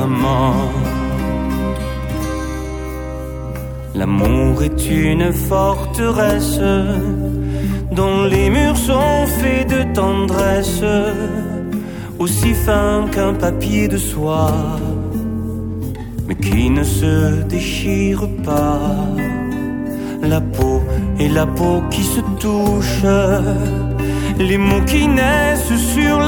amant. L'amour est une forteresse dont les murs sont faits de tendresse, aussi fin qu'un papier de soie, mais qui ne se déchire pas. La peau et la peau qui se touchent, les mots qui naissent sur